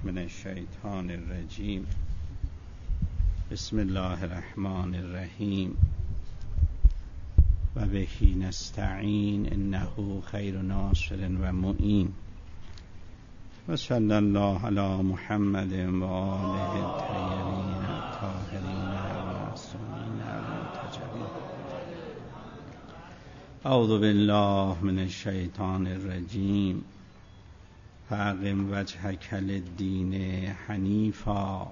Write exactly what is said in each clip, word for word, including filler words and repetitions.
من الشیطان الرجیم. بسم الله الرحمن الرحیم. و بهی نستعین انه خیر ناصر و معین. و صلی الله علی محمد و آله الطیبین الطاهرین المعصومین المنتجبین. اعوذ بالله من الشیطان الرجیم. فاقم وجهک للدین حنیفا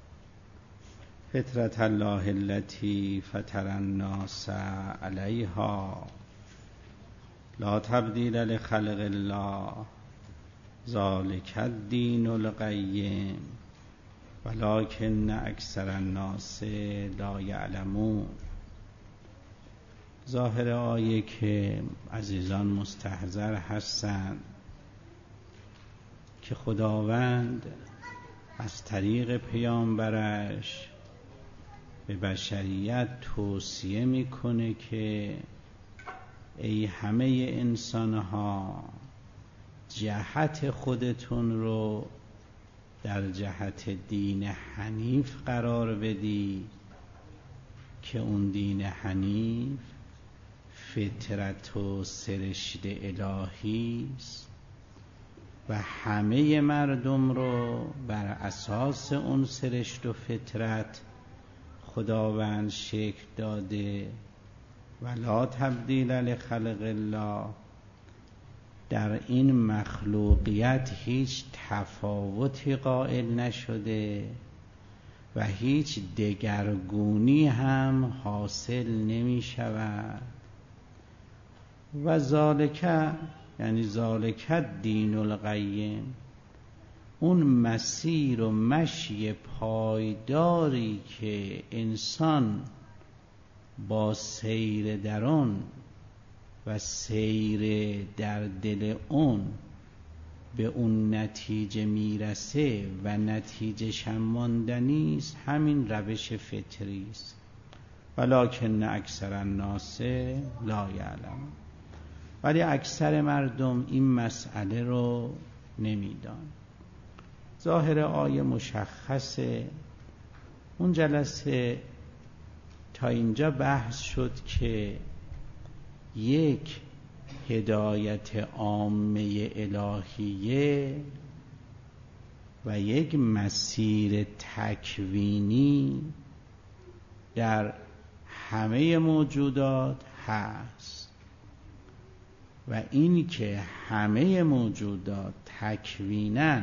فطرة الله التي فطر الناس علیها لا تبدیل لخلق الله ذلک الدین القیم ولکن اکثر الناس لا یعلمون. ظاهر آیه که عزیزان مستحضر هستند که خداوند از طریق پیامبرش به بشریت توصیه میکنه که ای همه انسانها جهت خودتون رو در جهت دین حنیف قرار بدی که اون دین حنیف فطرت و سرشت الهی است و همه مردم رو بر اساس اون سرشت و فطرت خداوند شکل داده و لا تبدیل لخلق الله. در این مخلوقیت هیچ تفاوتی قائل نشده و هیچ دگرگونی هم حاصل نمی شود. و ذالک یعنی ذالک الدین القیم، اون مسیر و مشی پایداری که انسان با سیر در اون و سیر در دل اون به اون نتیجه میرسه و نتیجه شماندنی است، همین روش فطری است. ولکن اکثر الناس لا یعلمون، ولی اکثر مردم این مسئله رو نمیدان. ظاهر آیه مشخصه. اون جلسه تا اینجا بحث شد که یک هدایت عامه الهیه و یک مسیر تکوینی در همه موجودات هست و این که همه موجودات تکویناً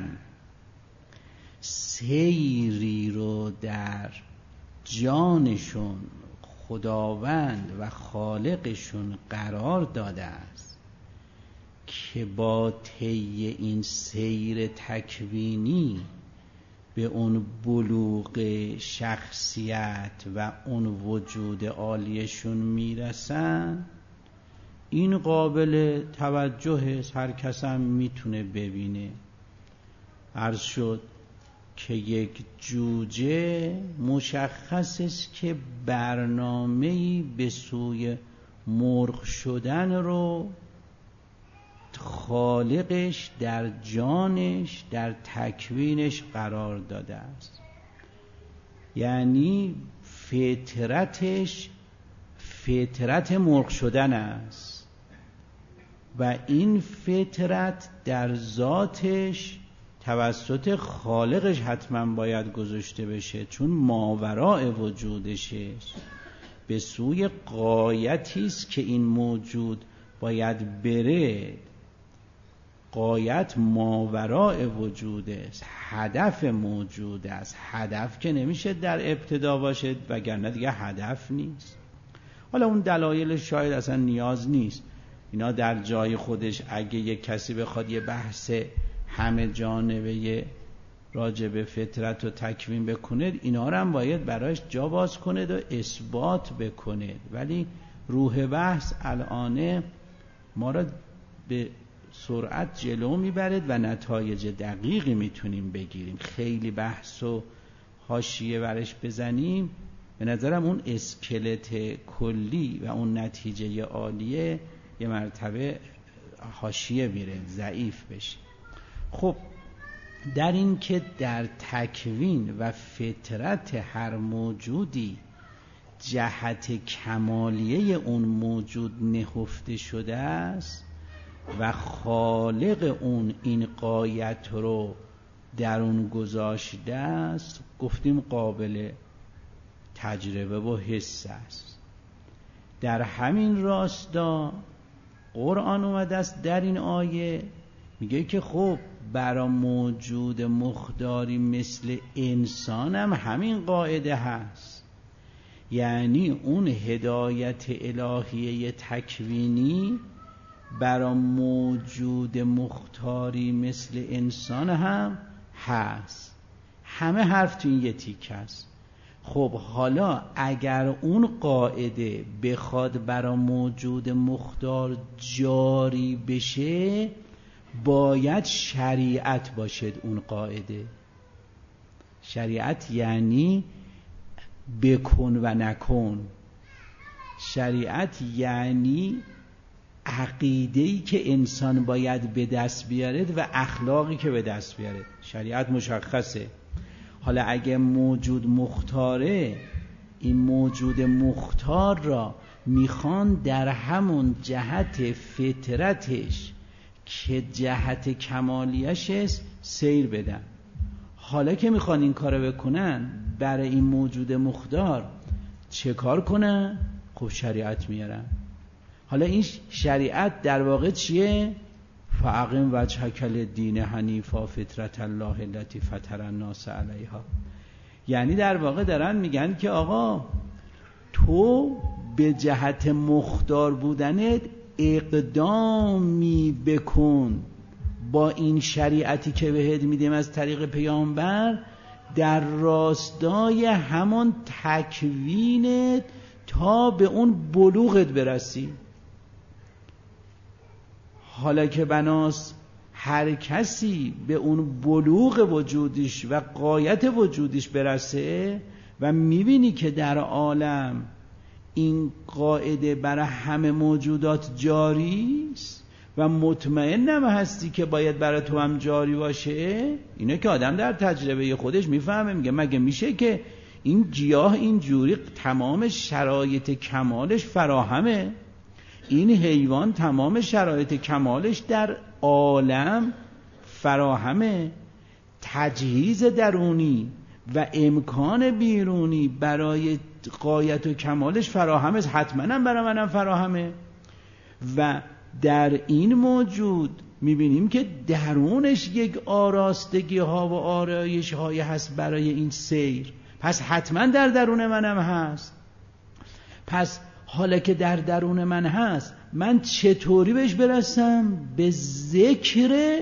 سیری رو در جانشون خداوند و خالقشون قرار داده است که با طی این سیر تکوینی به اون بلوغ شخصیت و اون وجود عالیشون میرسن، این قابل توجه هر کس هم میتونه ببینه. عرض شد که یک جوجه مشخص است که برنامه‌ای به سوی مرغ شدن رو خالقش در جانش در تکوینش قرار داده است. یعنی فطرتش فطرت مرغ شدن است و این فطرت در ذاتش توسط خالقش حتما باید گذاشته بشه، چون ماوراء وجودشه، به سوی غایتی است که این موجود باید بره. غایت ماوراء وجود است، هدف موجود است. هدف که نمیشه در ابتدا باشه وگرنه دیگه هدف نیست. حالا اون دلایل شاید اصلا نیاز نیست، اینا در جای خودش. اگه یک کسی بخواد یه بحث همه جانبه راجع به فطرت و تکوین بکنه، اینا رو هم باید برایش جا باز کنه و اثبات بکنه، ولی روح بحث الان ما را به سرعت جلو میبرد و نتایج دقیقی میتونیم بگیریم. خیلی بحث و حاشیه برش بزنیم، به نظرم اون اسکلت کلی و اون نتیجه عالیه یه مرتبه حاشیه میره، ضعیف بشه. خب در این که در تکوین و فطرت هر موجودی جهت کمالیه اون موجود نهفته شده است و خالق اون این غایت رو در اون گذاشته است، گفتیم قابل تجربه و حس است. در همین راستا قرآن اومده است در این آیه میگه که خب برای موجود مخداری مثل انسان هم همین قاعده هست، یعنی اون هدایت الهیه تکوینی برای موجود مختاری مثل انسان هم هست. همه حرف تو این یه تیکه است. خب حالا اگر اون قاعده بخواد برای موجود مختار جاری بشه، باید شریعت باشد اون قاعده. شریعت یعنی بکن و نکن. شریعت یعنی عقیده‌ای که انسان باید به دست بیارد و اخلاقی که به دست بیارد. شریعت مشخصه. حالا اگه موجود مختاره، این موجود مختار را میخوان در همون جهت فطرتش که جهت کمالیش است سیر بدن. حالا که میخوان این کارو بکنن، برای این موجود مختار چه کار کنن؟ خب شریعت میارن. حالا این شریعت در واقع چیه؟ فاقم وجهک للدین حنیفا فطرت الله التي فطر الناس علیها. یعنی در واقع دارن میگن که آقا تو به جهت مختار بودنت اقدامی بکن با این شریعتی که بهت میدیم از طریق پیامبر در راستای همون تکوینت تا به اون بلوغت برسی. حالا که بناس هر کسی به اون بلوغ وجودش و غایت وجودش برسه و میبینی که در عالم این قاعده برای همه موجودات جاری است و مطمئنم هستی که باید برای تو هم جاری باشه، اینه که آدم در تجربه خودش میفهمه، میگه مگه میشه که این گیاه اینجوری تمام شرایط کمالش فراهمه، این حیوان تمام شرایط کمالش در عالم فراهمه، تجهیز درونی و امکان بیرونی برای غایت و کمالش فراهمه، حتما هم برای منم فراهمه. و در این موجود میبینیم که درونش یک آراستگی ها و آرایش های هست برای این سیر، پس حتما در درون منم هست. پس حالا که در درون من هست، من چطوری بهش برسم؟ به ذکر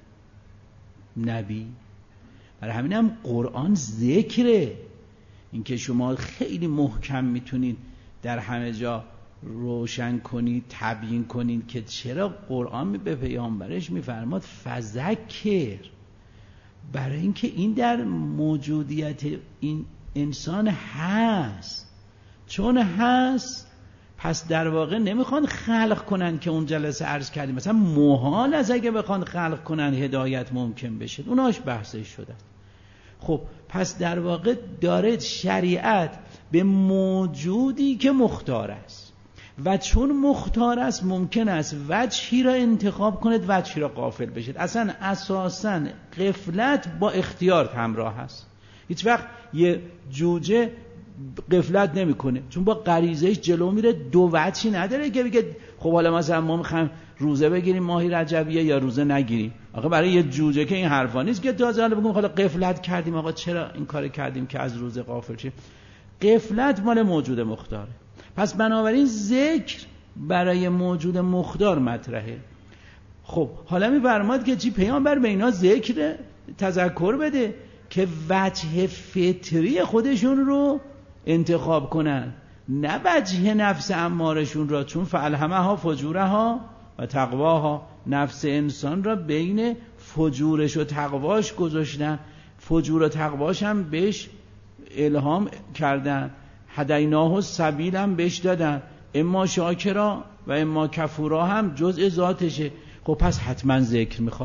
نبی. برای همینم قرآن ذکره. این که شما خیلی محکم میتونید در همه جا روشن کنید، تبیین کنید که چرا قرآن به پیامبرش میفرماد فذکر. برای اینکه این در موجودیت این انسان هست. چون هست پس در واقع نمیخوان خلق کنن که اون جلسه عرض کردیم مثلا محال از اگه بخوان خلق کنن هدایت ممکن بشه، اوناش بحثش شده. خب پس در واقع داره شریعت به موجودی که مختار است و چون مختار است ممکن است وجهی را انتخاب کنید، وجهی را غافل بشید. اصلا اساساً غفلت با اختیار همراه است. هیچ وقت یه جوجه غفلت نمیکنه، چون با غریزهش جلو میره، دو وجهی نداره که بگه خب حالا مثلا ما میخوایم روزه بگیریم ماهی رجبیه یا روزه نگیریم. آقا برای یه جوجه که این حرفا نیست که تازه حالا بگیم حالا غفلت کردیم، آقا چرا این کار کردیم که از روزه غافل شیم. غفلت مال موجود مختاره. پس بنابراین ذکر برای موجود مختار مطرحه. خب حالا میفرماد که چی؟ پیامبر به اینا ذکر تذکر بده که وجه فطری خودشون رو انتخاب کنن، نه وجه نفس امارشون را، چون فالهمها فجورها و تقواها، نفس انسان را بین فجورش و تقواش گذاشتن. فجور و تقواش هم بهش الهام کردن، هدیناه السبیل هم بهش دادن، اما شاکرا و اما کفورا هم جزء ذاتشه. خب پس حتما ذکر میخواد.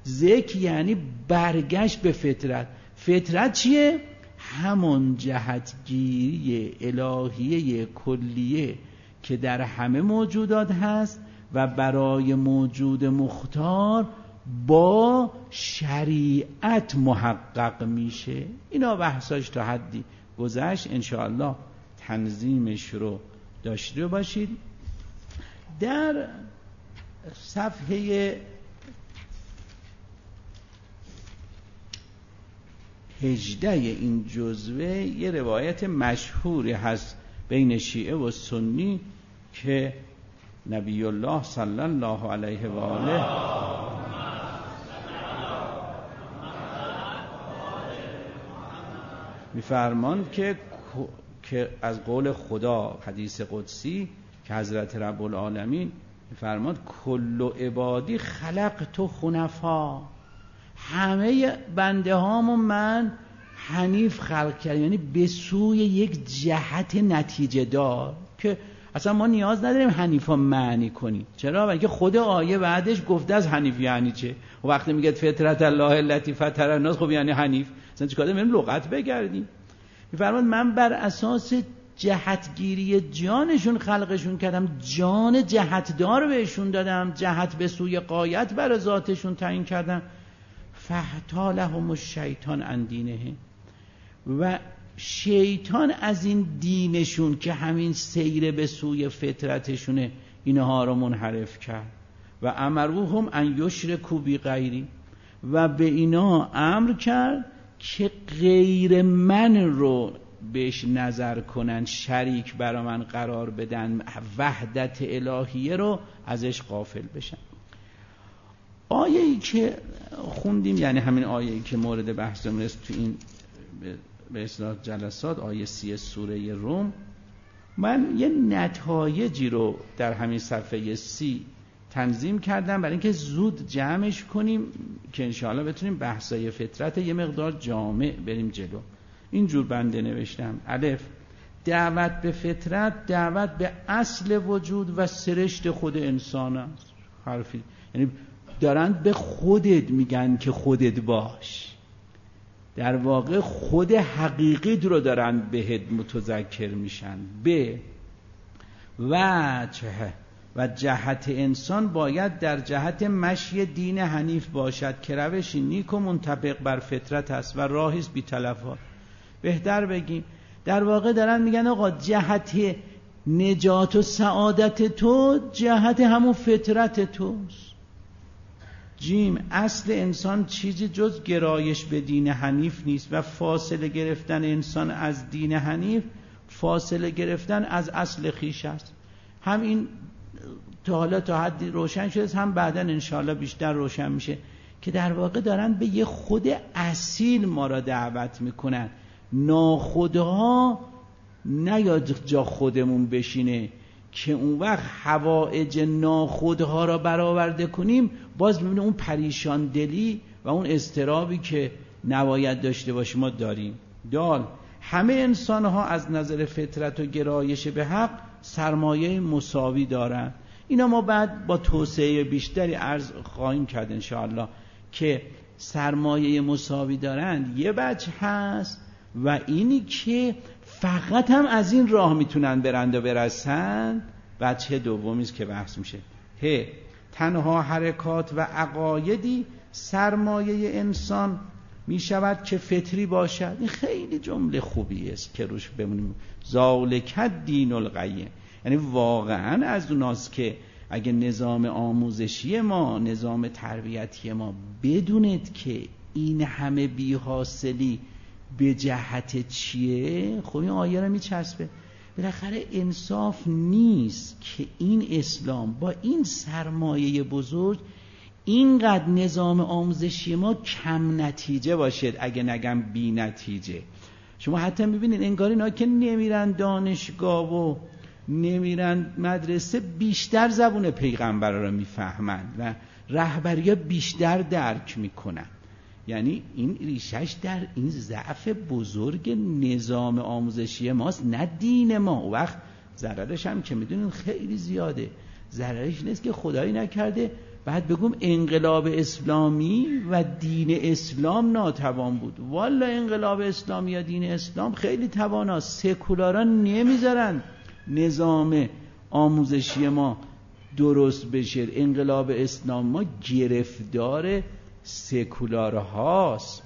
ذکر یعنی برگشت به فطرت. فطرت چیه؟ همون جهتگیری الهیه کلیه که در همه موجودات هست و برای موجود مختار با شریعت محقق میشه. اینا بحثاش تا حدی گذشت، انشاءالله تنظیمش رو داشته باشید. در صفحه هجده این جزوه یه روایت مشهوری هست بین شیعه و سنی که نبی الله صلی الله علیه و آله می‌فرماند که که از قول خدا حدیث قدسی که حضرت رب العالمین می‌فرماند کل عبادی خلقت خنفا، همه بنده هامو من حنیف خلق کردم، یعنی به سوی یک جهت نتیجه دار که اصلا ما نیاز نداریم حنیفا معنی کنیم. چرا؟ اینکه خود آیه بعدش گفته از حنیف یعنی چه. و وقتی میگه فطرت الله التی فطر الناس، خب یعنی حنیف. اصلا چیکار داریم لغت بگردیم؟ میفرماد من بر اساس جهتگیری جانشون خلقشون کردم، جان جهتدار بهشون دادم، جهت به سوی غایت بر ذاتشون تعیین کردم. فاحتالهم الشیطان عن دینه، و شیطان از این دینشون که همین سیر به سوی فطرتشونه اینها رو منحرف کرد. و امروهم ان یشرکوا بی غیری، و به اینا امر کرد که غیر من رو بهش نظر کنن، شریک برا من قرار بدن، وحدت الهیه رو ازش غافل بشن. آیه‌ای که خوندیم، یعنی همین آیه‌ای که مورد بحثمون است تو این به اصطلاح جلسات، آیه سی سوره روم، من یه نتایجی رو در همین صفحه سی تنظیم کردم برای اینکه زود جمعش کنیم که انشاءالله بتونیم بحثای فطرت یه مقدار جامع بریم جلو. اینجور بنده نوشتم: الف، دعوت به فطرت دعوت به اصل وجود و سرشت خود انسان است. حرفی یعنی دارن به خودت میگن که خودت باش، در واقع خود حقیقی رو دارن بهت متذکر میشن. ب، و چه و جهت انسان باید در جهت مشی دین حنیف باشد که روش نیک و منطبق بر فطرت است و راهی است بی تلفات. بهتر بگیم در واقع دارن میگن آقا جهت نجات و سعادت تو جهت همون فطرت توست. جیم، اصل انسان چیزی جز گرایش به دین حنیف نیست و فاصله گرفتن انسان از دین حنیف فاصله گرفتن از اصل خیش است. هم این تا حالا تا حدی روشن شده، هم بعداً انشاءالله بیشتر روشن میشه که در واقع دارن به یه خود اصیل ما را دعوت میکنن. ناخودها نیاد جا خودمون بشینه که اون وقت حوائج ناخودها را برآورده کنیم، باز میبینه اون پریشان دلی و اون اضطرابی که نباید داشته باشیم ما داریم. دال، همه انسانها از نظر فطرت و گرایش به حق سرمایه مساوی دارند. اینا ما بعد با توسعه بیشتری عرض خواهیم کرد انشاءالله که سرمایه مساوی دارند. یه بچه هست و اینی که فقط هم از این راه میتونن برند و برسن. بچه دومیست که بحث میشه. ه، تنها حرکات و عقایدی سرمایه انسان میشود که فطری باشد. این خیلی جمله خوبی است که روش بمونیم. ذالک دین القیم، یعنی واقعا از اوناست که اگه نظام آموزشی ما، نظام تربیتی ما بدونید که این همه بی‌حاصلی به جهت چیه، خب این آیه رو میچسبه. بالاخره انصاف نیست که این اسلام با این سرمایه بزرگ اینقدر نظام آموزشی ما کم نتیجه باشد، اگه نگم بی نتیجه. شما حتی میبینید انگار اینا که نمیرن دانشگاه و نمیرن مدرسه بیشتر زبون پیغمبر رو میفهمند و رهبری بیشتر درک میکنن. یعنی این ریشش در این ضعف بزرگ نظام آموزشی ماست، نه دین ما. و وقت ضررش هم که میدونین خیلی زیاده. ضررش نیست که خدایی نکرده بعد بگم انقلاب اسلامی و دین اسلام ناتوان بود. والا انقلاب اسلامی یا دین اسلام خیلی تواناست. سکولاران نمیذارن نظام آموزشی ما درست بشه. انقلاب اسلام ما گرفتار سکولارهاست،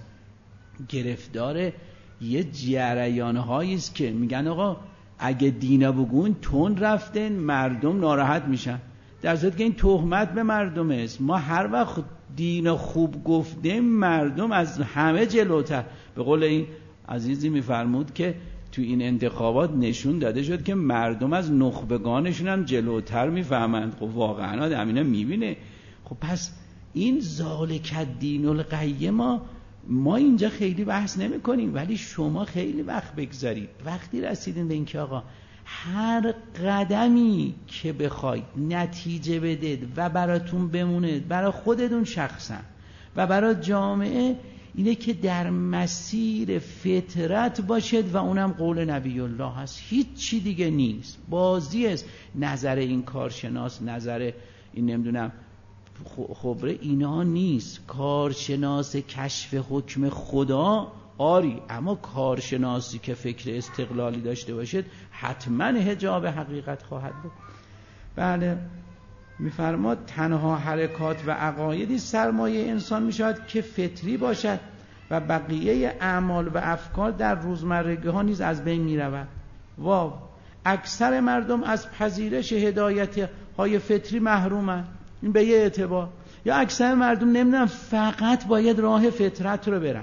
گرفتار یه جریان‌هایی است که میگن آقا اگه دینا بگون تون رفتن مردم ناراحت میشن، در صورتی که این تهمت به مردم است. ما هر وقت دین خوب گفتیم مردم از همه جلوتر. به قول این عزیزی میفرمود که تو این انتخابات نشون داده شد که مردم از نخبگانشون هم جلوتر میفهمند. خب واقعا آدم اینا میبینه. خب پس این ذالک الدین القیم ما ما اینجا خیلی بحث نمی کنیم، ولی شما خیلی وقت بگذارید. وقتی رسیدین به این که آقا هر قدمی که بخواید نتیجه بدید و براتون بمونه، برای خودتون شخصا و برای جامعه، اینه که در مسیر فطرت باشد و اونم قول نبی الله هست. هیچ چی دیگه نیست، بازی است. نظر این کارشناس، نظر این نمیدونم خبره، اینا نیست. کارشناس کشف حکم خدا آری، اما کارشناسی که فکر استقلالی داشته باشد حتما حجاب حقیقت خواهد بود. بله، میفرماد تنها حرکات و عقایدی سرمایه انسان میشود که فطری باشد و بقیه اعمال و افکار در روزمرگی ها نیز از بین میرود. واو، اکثر مردم از پذیرش هدایت های فطری محرومند. این به یه اعتبار. یا اکثر مردم نمیدونن فقط باید راه فطرت رو برن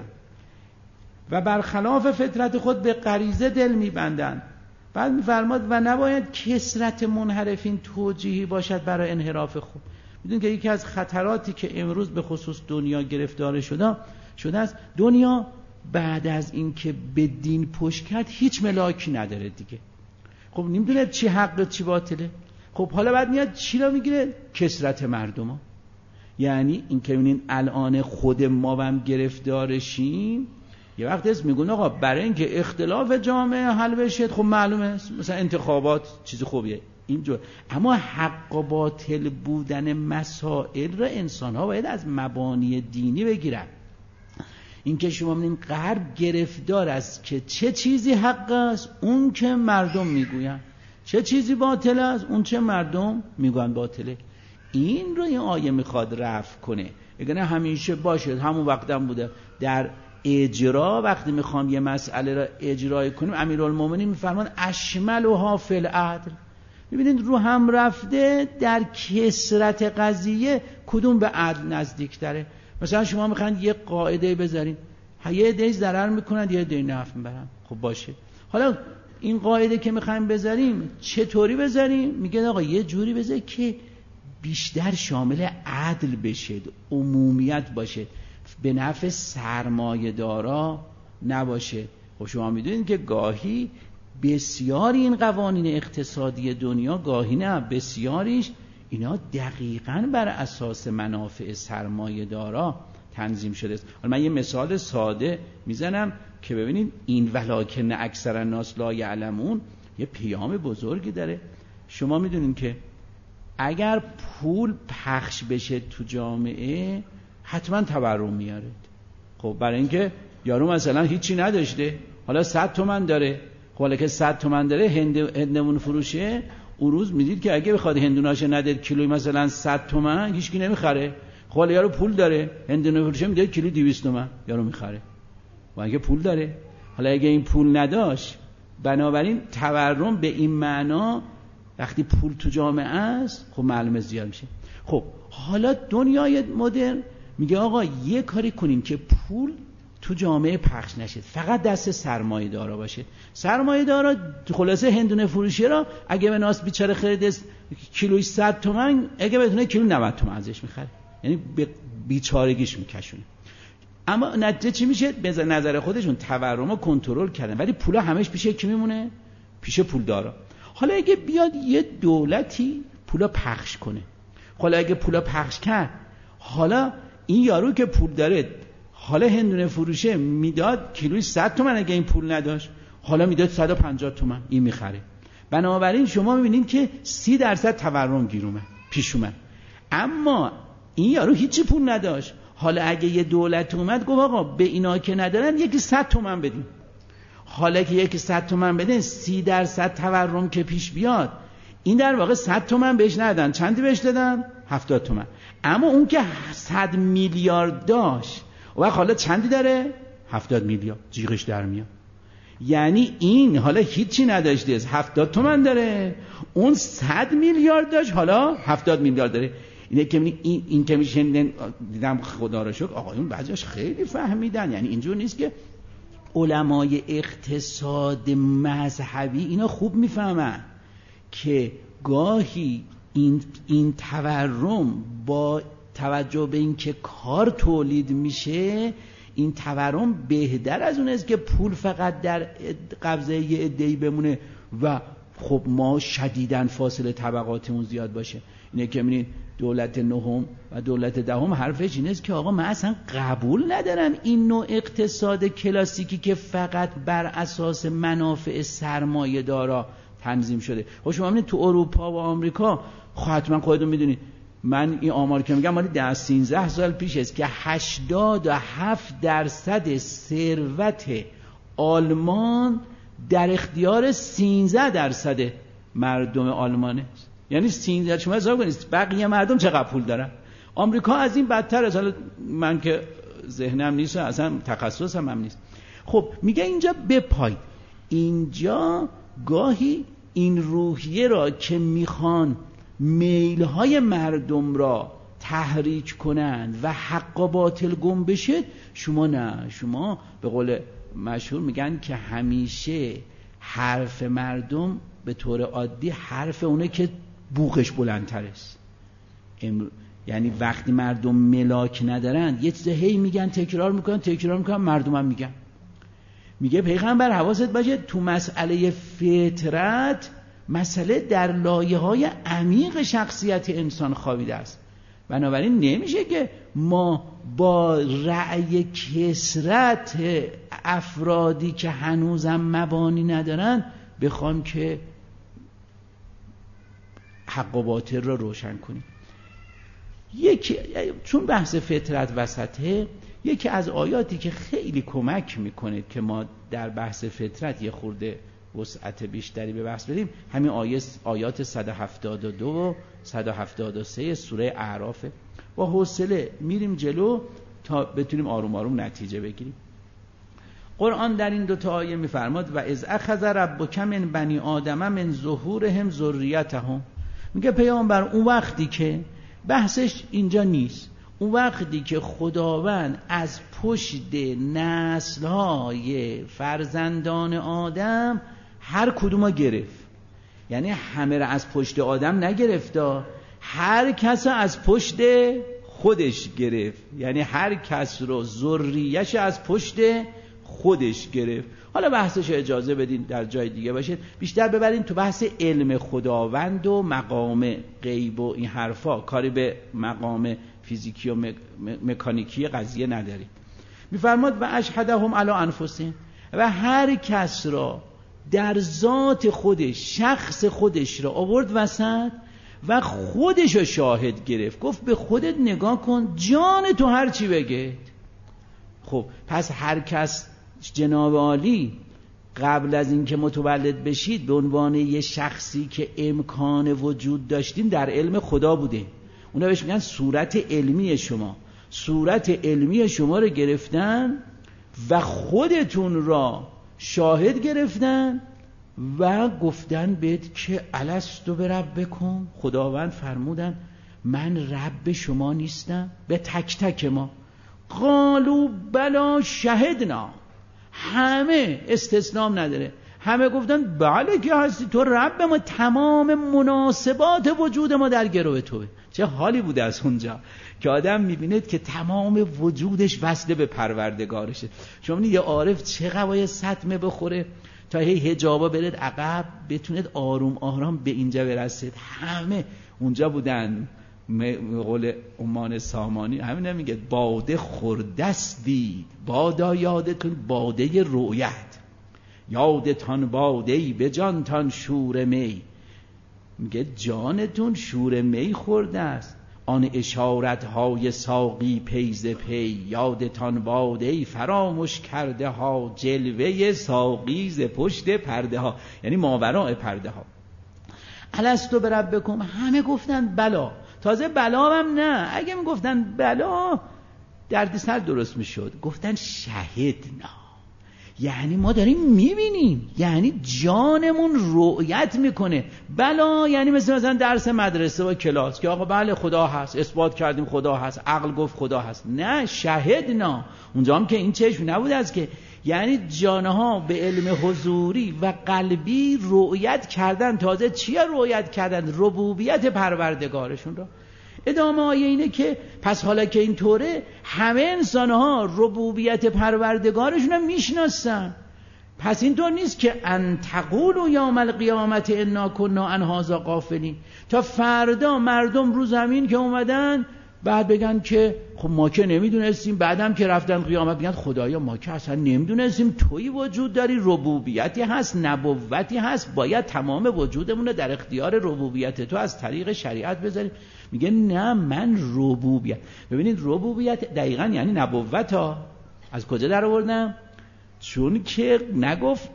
و برخلاف فطرت خود به غریزه دل میبندن. بعد میفرماد و نباید کثرت منحرفین توجیهی باشد برای انحراف خود. میدونید که یکی از خطراتی که امروز به خصوص دنیا گرفتار شده شده است، دنیا بعد از این که به دین پشت کرد هیچ ملاکی نداره دیگه. خب نمیدونه چی حق و چی باطله. خب حالا بعد میاد چی رو میگیره؟ کثرت مردم ها. یعنی این که میبینین الان خود ما هم گرفتارشیم. یه وقت هست میگون آقا برای اینکه اختلاف جامعه حل بشه، خب معلومه مثلا انتخابات چیز خوبیه اینجور، اما حق و باطل بودن مسائل را انسان ها باید از مبانی دینی بگیرن. این که شما میبینین غرب گرفتار است که چه چیزی حق است، اون که مردم میگوین، چه چیزی باطل است، اون چه مردم میگوین باطله. این رو این آیه میخواد رفع کنه. اگر همیشه باشه، همون وقتم بوده در اجرا، وقتی میخوام یه مسئله را اجرای کنیم، امیرالمومنین میفرمان اشملها فی العدل. ببینید رو هم رفته در کثرت قضیه کدوم به عدل نزدیک تره. مثلا شما میخواید یه قاعده بذارین، یه عده ضرر میکنن یه عده نفع میبرن، خب باشه. حالا این قاعده که میخوایم بذاریم چطوری بذاریم؟ میگه آقا یه جوری بذار که بیشتر شامل عدل بشه، عمومیت باشه، به نفع سرمایه دارا نباشه. خب شما میدونید که گاهی بسیاری این قوانین اقتصادی دنیا، گاهی نه بسیاریش، اینا دقیقاً بر اساس منافع سرمایه دارا تنظیم شده است. حالا من یه مثال ساده میزنم که ببینید این ولکن اکثر الناس لا یعلمون یه پیام بزرگی داره. شما میدونید که اگر پول پخش بشه تو جامعه حتما تورم میاره. خب برای اینکه یارو مثلا هیچی نداشته، حالا صد تومن داره، خب حالا که صد تومن داره هندمون فروشه، اون روز میدید که اگه بخواد هندوناشه ندید کیلوی مثلا صد تومن هیچکی نمیخره. خب حالا یارو پول داره، هندونه فروشه میده کیلو دویست تومن یارو میخره. و اگه پول داره، حالا اگه این پول نداشت، بنابراین تورم به این معنا وقتی پول تو جامعه است خب معلومه زیاد میشه. خب حالا دنیای مدرن میگه آقا یه کاری کنیم که پول تو جامعه پخش نشه، فقط دست سرمایه دارا باشه. سرمایه دارا خلاصه هندونه فروشی را اگه به ناس بیچاره خرید کیلوی صد تومن، اگه بتونه کیلو نود تومن ازش میخره، یعنی به بیچارگیش میکشونه. اما نتیجه چی میشه؟ به نظر خودشون تورم رو کنترل کردن، ولی پولا همش پیش کی میمونه؟ پیش پولدارا. حالا اگه بیاد یه دولتی پولا پخش کنه، حالا اگه پولا پخش کرد، حالا این یارو که پول داره، حالا هندونه فروشه میداد کیلوی صد تومن، اگه این پول نداشت حالا میداد صد و پنجاه تومن، این میخره. بنابراین شما میبینید که سی درصد تورم گیر اومد، پیش اومد. اما این یارو هیچی پول نداشت. حالا اگه یه دولت اومد گفت آقا به اینا که ندارن یکی صد تومن بدیم، حالا که یکی صد تومن بدین سی درصد تورم که پیش بیاد، این در واقع صد تومن بهش ندادن، چندی بهش دادن؟ هفتاد تومن. اما اون که صد میلیارد داشت و حالا چندی داره؟ هفتاد میلیارد جیغش در میاد. یعنی این حالا هیچی نداشته، هفتاد تومن داره، اون صد میلیارد داشت، حالا هفتاد میلیارد داره. اینه که این این که میشه دیدم خدا رو شکر آقایون بعضیش خیلی فهمیدن. یعنی اینجور نیست که علمای اقتصاد مذهبی اینا خوب میفهمن که گاهی این این تورم با توجه به اینکه کار تولید میشه، این تورم بهتر از اون است که پول فقط در قبضه یه عده‌ای بمونه و خب ما شدیداً فاصله طبقاتمون زیاد باشه. اینه که می‌بینید دولت نهم و دولت دهم حرفش اینه که آقا من اصلا قبول ندارم این نوع اقتصاد کلاسیکی که فقط بر اساس منافع سرمایه دارا تنظیم شده. خب شما می‌بینید تو اروپا و آمریکا، خب حتما خودتون می‌دونید، من این آمار که میگم مالی ده سینزده سال پیش است که هشتاد و هفت درصد ثروت آلمان در اختیار سیزده درصد مردم آلمانه. یعنی سیزده، شما حساب کنید بقیه مردم چقدر پول دارن. آمریکا از این بدتر است. حالا من که ذهنم نیست، اصلا تخصصم هم نیست. خب میگه اینجا بپای، اینجا گاهی این روحیه را که میخوان میلهای مردم را تحریک کنند و حق و باطل گم بشه، شما نه، شما به قول مشهور میگن که همیشه حرف مردم به طور عادی حرف اونه که بوقش بلندتر است. امرو... یعنی وقتی مردم ملاک ندارن یه چیز هی میگن، تکرار میکنن تکرار میکنن مردم هم میگن. میگه پیغمبر حواست باشه تو مسئله فطرت مسئله در لایه‌های عمیق شخصیت انسان خوابیده است. بنابراین نمیشه که ما با رأی کثرت افرادی که هنوزم مبانی ندارن بخوام که حق و باطل را روشن کنیم. یکی چون بحث فطرت وسطه، یکی از آیاتی که خیلی کمک میکنه که ما در بحث فطرت یه خورده وسعت بیشتری به بحث بدیم، همین آیات آیات صد و هفتاد و دو و صد و هفتاد و سه سوره اعراف. با حوصله میریم جلو تا بتونیم آروم آروم نتیجه بگیریم. قرآن در این دو تا آیه میفرماد و اذ اخذ ربک من بنی آدم من ظهورهم ذریتهم. میگه پیامبر اون وقتی که بحثش اینجا نیست، اون وقتی که خداوند از پشت نسل‌های فرزندان آدم هر کدوم گرفت، یعنی همه را از پشت آدم نگرفت، هر کس از پشت خودش گرفت، یعنی هر کس رو ذریه‌اش از پشت خودش گرفت. حالا بحثش اجازه بدین در جای دیگه باشید، بیشتر ببرین تو بحث علم خداوند و مقام غیب و این حرفا، کاری به مقام فیزیکی و مکانیکی قضیه ندارید. میفرماد و اشهدهم علی انفسهم، و هر کس را در ذات خودش، شخص خودش را آورد وسط و خودش را شاهد گرفت. گفت به خودت نگاه کن، جان تو هر چی بگه. خب پس هر کس جناب عالی قبل از اینکه متولد بشید به عنوان یه شخصی که امکان وجود داشتیم در علم خدا بوده. اونا بهش میگن صورت علمی شما. صورت علمی شما رو گرفتن و خودتون را شاهد گرفتن و گفتن بهت که الستو بربکم، خداوند فرمودن من رب شما نیستم؟ به تک تک ما. قالوا بلا شهدنا، همه استثنام نداره، همه گفتن بله که هستی، تو رب ما، تمام مناسبات وجود ما در گرو توه. چه حالی بوده از اونجا که آدم میبیند که تمام وجودش وصله به پروردگارشه. شما میبینید یه عارف چقدر باید صدمه بخوره تا هی حجابا برید عقب بتونید آروم آرام به اینجا برسید. همه اونجا بودن. قول عمان سامانی همین میگه باده خوردست دید، بادا یادتون باده رویت، یادتان باده‌ای به جانتان شور می. میگه جانتون شور می خورده است. آن اشارتهای ساقی پیز پی، یادتان باد ای فراموش کرده ها، جلوه ساقی ز پشت پرده ها، یعنی ماوراء پرده ها. الستو بربکم، همه گفتن بلا. تازه بلا هم نه، اگه میگفتن بلا دردسر درست میشد. گفتن شهدنا، یعنی ما داریم میبینیم، یعنی جانمون رؤیت میکنه. بلا یعنی مثل مثلا درس مدرسه و کلاس که آقا بله خدا هست، اثبات کردیم خدا هست، عقل گفت خدا هست. نه، شهدنا اونجا هم که این چشم نبوده است که، یعنی جانها به علم حضوری و قلبی رؤیت کردن. تازه چیه رؤیت کردن؟ ربوبیت پروردگارشون را. ادامه آیه اینه که پس حالا که اینطوره، همه انسانها ربوبیت پروردگارشون رو میشناسن. پس اینطور نیست که ان تقولوا یوم القیامت انا کنا عن هذا غافلین، تا فردا مردم رو زمین که اومدن بعد بگن که خب ما که نمیدونستیم، بعدم که رفتن قیامت بگن خدایا ما که اصلا نمیدونستیم تویی وجود داری، ربوبیتی هست، نبوتی هست، باید تمام وجودمون رو در اختیار ربوبیت تو از طریق شریعت بذاریم. میگه نه، من ربوبیت. ببینید ربوبیت دقیقاً یعنی نبوت ها. از کجا در آوردم؟ چون که نگفت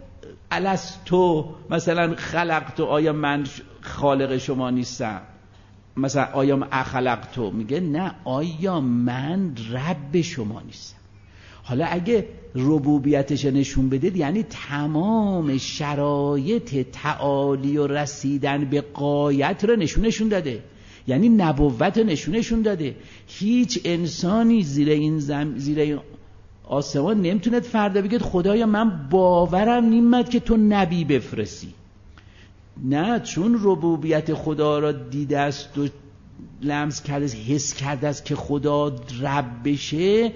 الستو مثلا خلقتو، آیا من خالق شما نیستم، مثلا آیا من اخلقتو، میگه نه، آیا من رب شما نیستم. حالا اگه ربوبیتش نشون بدید یعنی تمام شرایط تعالی و رسیدن به غایت رو نشونشون داده، یعنی نبوت نشونشون داده. هیچ انسانی زیر این زم... زیر این آسمان نمیتوند فردا بگید خدایا من باورم نیمد که تو نبی بفرستی. نه، چون ربوبیت خدا را دیده است و لمس کرده است، حس کرده است که خدا رب بشه،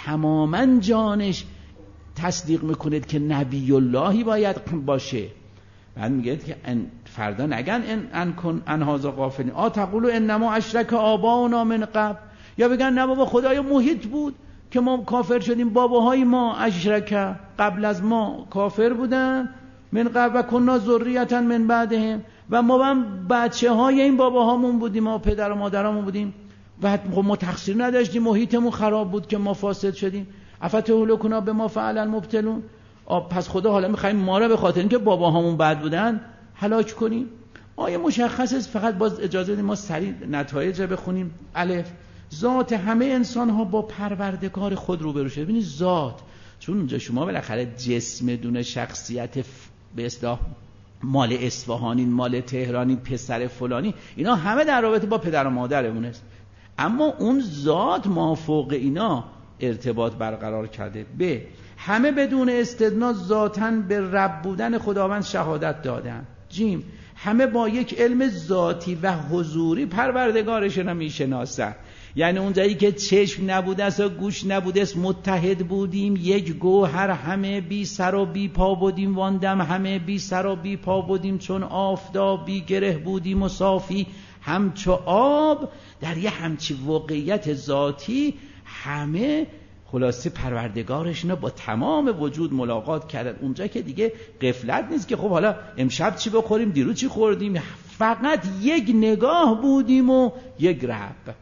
تماما جانش تصدیق میکند که نبی اللهی باید باشه. بعد میگه که فردا نگن ان ان کن ان هذا غافلین، آ تقولوا انما اشرک آباؤنا من قبل، یا بگن نه بابا خدای محیط بود که ما کافر شدیم، باباهای ما اشرک قبل از ما کافر بودن، من قبل و کنا ذریة من بعدهم، و ما هم بچه های این باباهامون بودیم، ما پدر و مادرامون بودیم، بعد ما تقصیر نداشتیم، محیطمون خراب بود که ما فاسد شدیم. افتهلکنا بما فعل المبطلون، پس خدا حالا میخوایم ما را به خاطر اینکه باباهامون بد بودن هلاک کنیم؟ آیه مشخص است، فقط باز اجازه بدید ما سریع نتایج رو بخونیم. الف، ذات همه انسان ها با پروردگار خود روبرو شده. ببینید ذات، چون اونجا شما بالاخره جسم دونه شخصیت به اصطلاح مال اصفهانی، مال تهرانی، پسر فلانی، اینا همه در رابطه با پدر و مادرمون است، اما اون ذات مافوق اینا ارتباط برقرار کرده. ب، همه بدون استثنا ذاتاً به رب بودن خداوند شهادت دادن. جیم، همه با یک علم ذاتی و حضوری پروردگارشون رو میشناسن. یعنی اونجایی که چشم نبوده است و گوش نبوده است، متحد بودیم، یک گوهر همه بی سر و بی پا بودیم، واندم همه بی سر و بی پا بودیم، چون آفتاب بی گره بودیم و صافی همچو آب. در یه همچی واقعیت ذاتی همه خلاصه پروردگارشون با تمام وجود ملاقات کردن. اونجا که دیگه غفلت نیست که خب حالا امشب چی بخوریم، دیروز چی خوردیم، فقط یک نگاه بودیم و یک رب.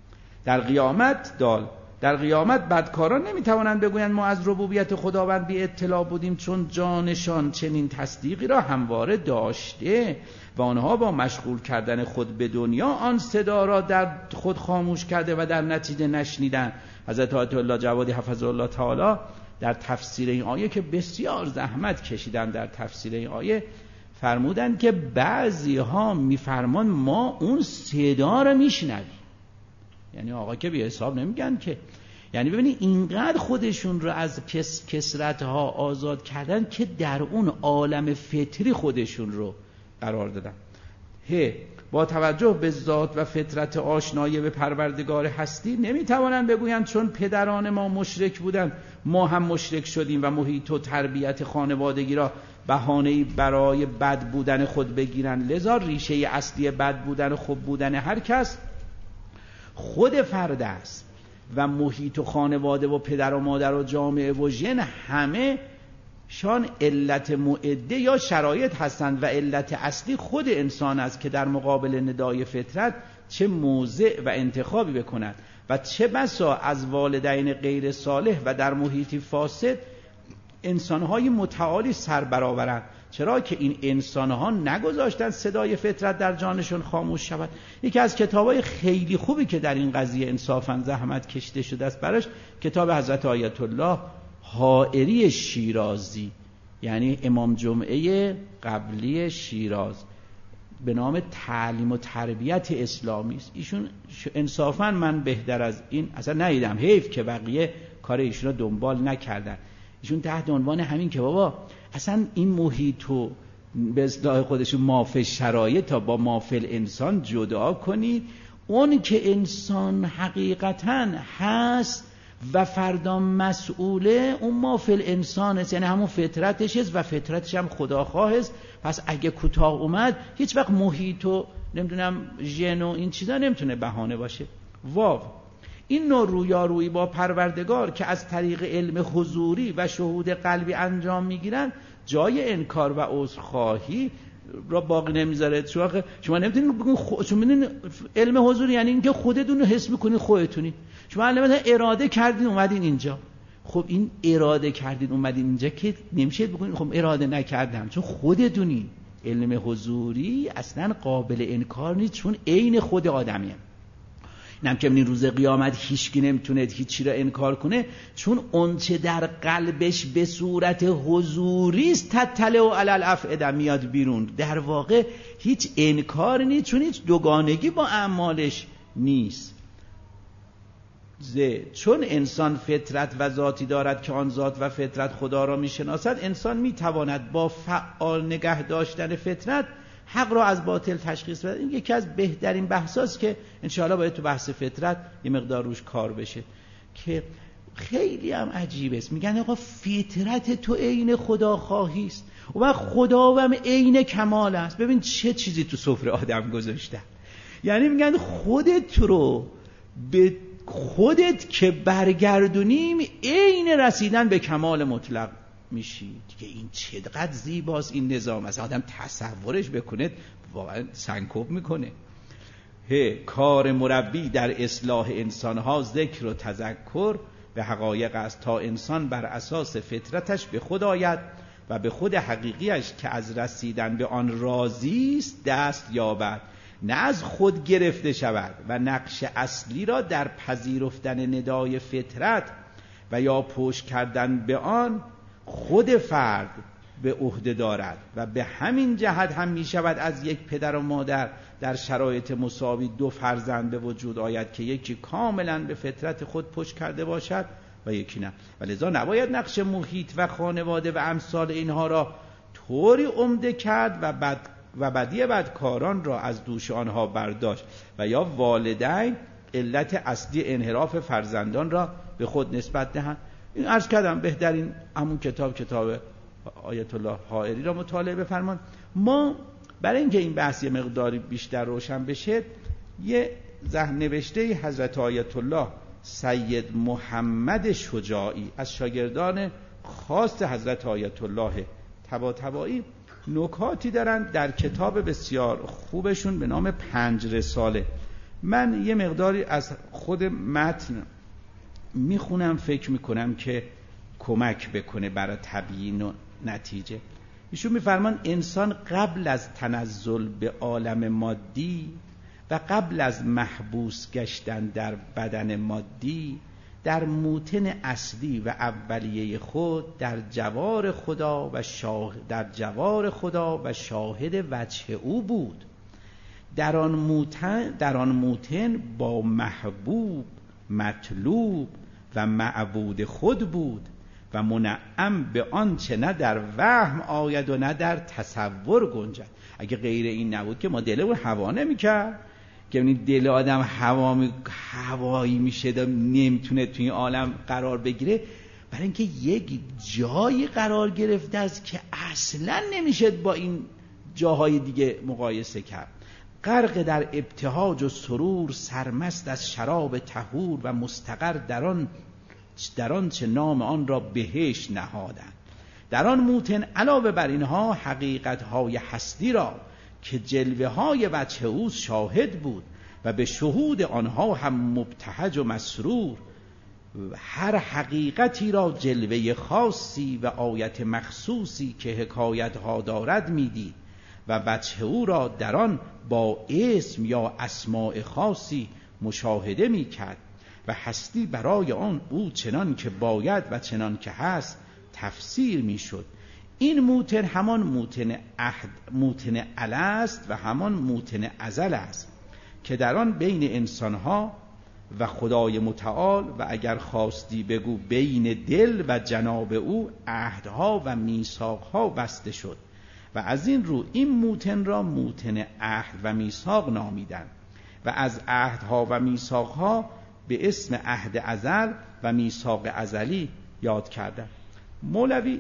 در قیامت دال، در قیامت بدکاران نمیتوانند بگویند ما از ربوبیت خداوند بی اطلاع بودیم، چون جانشان چنین تصدیقی را همواره داشته و آنها با مشغول کردن خود به دنیا آن صدا را در خود خاموش کرده و در نتیجه نشنیدن. حضرت آیت الله جوادی حفظه الله تعالی در تفسیر این آیه که بسیار زحمت کشیدن در تفسیر این آیه فرمودند که بعضی ها میفرمان ما اون صدا را میشنویم، یعنی آقا که بی حساب نمیگن که، یعنی ببینید اینقدر خودشون رو از کس کسرت ها آزاد کردن که در اون عالم فطری خودشون رو قرار دادن. ه، با توجه به ذات و فطرت آشنایی به پروردگار هستی نمیتوانند بگویند چون پدران ما مشرک بودند ما هم مشرک شدیم و محیط و تربیت خانوادگی را بهانه‌ای برای بد بودن خود بگیرند. لذا ریشه اصلی بد بودن و خوب بودن هر کس خود فرد است و محیط و خانواده و پدر و مادر و جامعه و ژن همه شان علت معده یا شرایط هستند و علت اصلی خود انسان است که در مقابل ندای فطرت چه موضع و انتخابی بکند و چه بسا از والدین غیر صالح و در محیطی فاسد انسانهای متعالی سر برآورند، چرا که این انسانها نگذاشتن صدای فطرت در جانشون خاموش شود. یکی از کتابای خیلی خوبی که در این قضیه انصافاً زحمت کشیده شده است براش، کتاب حضرت آیت الله حائری شیرازی، یعنی امام جمعه قبلی شیراز، به نام تعلیم و تربیت اسلامی است. ایشون انصافاً من بهتر از این اصلا ندیدم، حیف که بقیه کار ایشون رو دنبال نکردن. ایشون تحت عنوان همین که بابا اصلا این محیط رو به اصطلاح خودشون مافل شرایط تا با مافل انسان جدا کنید، اون که انسان حقیقتاً هست و فردا مسئوله، اون مافل انسان است، یعنی همون فطرتش است و فطرتش هم خداخواه است. پس اگه کوتاه اومد هیچ وقت محیط و نمیدونم ژن و این چیزا نمیتونه بهانه باشه. واو این نوع رویارویی با پروردگار که از طریق علم حضوری و شهود قلبی انجام میگیرن جای انکار و عذرخواهی را باقی نمیذاره. شما نمیتونید بگید خو... چون میدونید علم حضوری یعنی اینکه خودتون رو حس میکنید خودتونی. شما مثلا اراده کردین اومدین اینجا، خب این اراده کردین اومدین اینجا که نمیشه بگید خب اراده نکردم، چون خودتونی. علم حضوری اصلا قابل انکار نیست، چون عین خود آدمیه. اینم که این روز قیامت هیچکی نمیتونه هیچی را انکار کنه، چون اونچه در قلبش به صورت حضوری است تطلع علی الافئده میاد بیرون. در واقع هیچ انکار نیست، چون هیچ دوگانگی با اعمالش نیست. زه چون انسان فطرت و ذاتی دارد که آن ذات و فطرت خدا را میشناسد، انسان میتواند با فعال نگه داشتن فطرت حق را از باطل تشخیص بده. این یکی از بهترین بحثاست که انشاءالله باید تو بحث فطرت یه مقدار روش کار بشه، که خیلی هم عجیبه است. میگن آقا فطرت تو عین خدا خواهی است و خدا هم عین کمال است. ببین چه چیزی تو سفره آدم گذاشتن. یعنی میگن خودت رو به خودت که برگردونیم عین رسیدن به کمال مطلق میشید. که این چقدر زیباست این نظام، از آدم تصورش بکنه واقعا سنکوب میکنه. هی کار مربی در اصلاح انسانها ذکر و تذکر به حقایق است، تا انسان بر اساس فطرتش به خود آید و به خود حقیقیش که از رسیدن به آن راضی است دست یابد، نه از خود گرفته شود و نقش اصلی را در پذیرفتن ندای فطرت و یا پشت کردن به آن خود فرد به عهده دارد. و به همین جهت هم می شود از یک پدر و مادر در شرایط مساوی دو فرزند به وجود آید که یکی کاملا به فطرت خود پشت کرده باشد و یکی نه. و لذا نباید نقش محیط و خانواده و امثال اینها را طوری عمده کرد و بد و بدی بدکاران را از دوش آنها برداشت و یا والدین علت اصلی انحراف فرزندان را به خود نسبت دهند. این عرض کردم بهترین همون کتاب کتاب آیت الله حائری را مطالعه بفرمان. ما برای اینکه این بحث یه مقداری بیشتر روشن بشه، یه ذهن نوشته حضرت آیت الله سید محمد شجاعی از شاگردان خاص حضرت آیت الله طباطبایی نکاتی دارن در کتاب بسیار خوبشون به نام پنج رساله. من یه مقداری از خود متن میخونم، فکر میکنم که کمک بکنه برای تبیین و نتیجه. ایشون میفرمان انسان قبل از تنزل به عالم مادی و قبل از محبوس گشتن در بدن مادی در موطن اصلی و اولیه خود در جوار خدا و شاهد در جوار خدا و شاهد وجه او بود. در آن موطن در آن موطن با محبوب، مطلوب و معبود خود بود و منعم به آن چه نه در وهم آید و نه در تصور گنجد. اگه غیر این نبود که ما دلمون هوا نمی‌کرد، که این دل آدم هوا می... هوایی میشه و نمیتونه توی این عالم قرار بگیره، برای اینکه یک جایی قرار گرفته است که اصلا نمیشه با این جاهای دیگه مقایسه کرد. غرق در ابتهاج و سرور، سرمست از شراب طهور و مستقر در آن در آن چه نام آن را بهشت نهادند. در آن موطن علاوه بر اینها حقیقت های هستی را که جلوه های وجه او شاهد بود و به شهود آنها هم مبتهج و مسرور. هر حقیقتی را جلوه خاصی و آیت مخصوصی که حکایتها دارد میدید و وجه او را در آن با اسم یا اسماء خاصی مشاهده میکرد و هستی برای آن او چنان که باید و چنان که هست تفسیر میشد. این موتن همان موتن عهد موتن الست و همان موتن ازل است که در آن بین انسانها و خدای متعال و اگر خواستی بگو بین دل و جناب او عهدها و میثاقها بسته شد و از این رو این موتن را موتن عهد و میثاق نامیدند و از عهدها و میثاقها به اسم عهد ازل و میثاق ازلی یاد کردند. مولوی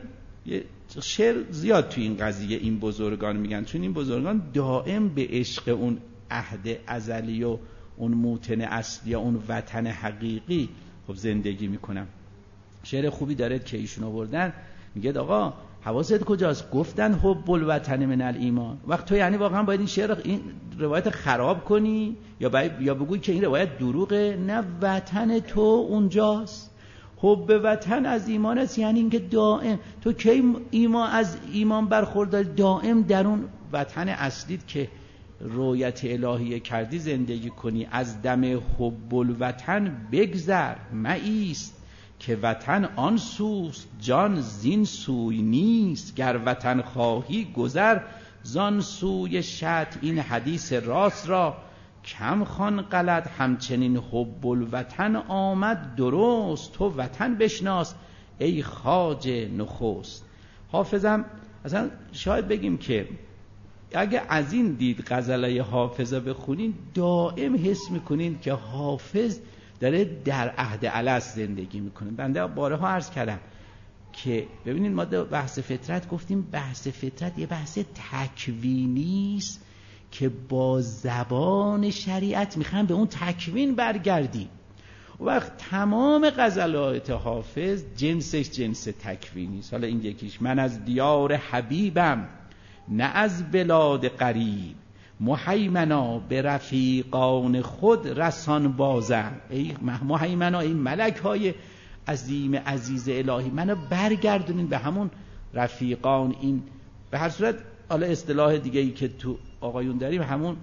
شعر زیاد تو این قضیه این بزرگان میگن، چون این بزرگان دائم به عشق اون عهد ازلی و اون موتن اصلی و اون وطن حقیقی خب زندگی میکنن. شعر خوبی داره که ایشون آوردن، میگه آقا حواست کجاست؟ گفتن حب الوطن من الایمان. وقت تو یعنی واقعا باید این شعر این روایت خراب کنی یا باید یا بگویی که این روایت دروغه؟ نه، وطن تو اونجاست. حب وطن از ایمان است، یعنی اینکه دائم تو کی ایمان از ایمان برخوردار دائم در اون وطن اصلیت که رویت الهی کردی زندگی کنی. از دم حب الوطن بگذر مایست که وطن آن سوست جان زین سوی نیست. گر وطن خواهی گذر زان سوی شط. این حدیث راست را کم خوان غلط، همچنین حب الوطن آمد درست. تو وطن بشناس ای خواجه نخست. حافظم اصلا شاید بگیم که اگه از این دید غزلای حافظ بخونین دائم حس میکنین که حافظ داره در عهد الست زندگی میکنه. بنده بارها عرض کردم که ببینید ما بحث فطرت گفتیم، بحث فطرت یه بحث تکوینی است که با زبان شریعت میخوام به اون تکوین برگردیم. و وقت تمام غزلات حافظ جنسش جنس تکوینی است. حالا این یکیش من از دیار حبیبم نه از بلاد غریب، مهیمنا به رفیقان خود رسان بازم. ای مهیمنا، ای ملک های عظیم عزیز الهی منو برگردونین به همون رفیقان. این به هر صورت حالا اصطلاح دیگه ای که تو آقایون داریم همون